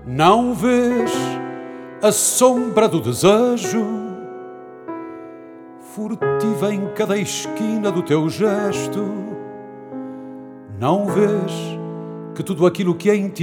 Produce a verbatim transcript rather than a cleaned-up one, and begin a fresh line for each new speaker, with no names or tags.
Não vês a sombra do desejo furtiva em cada esquina do teu gesto? Não vês que tudo aquilo que em ti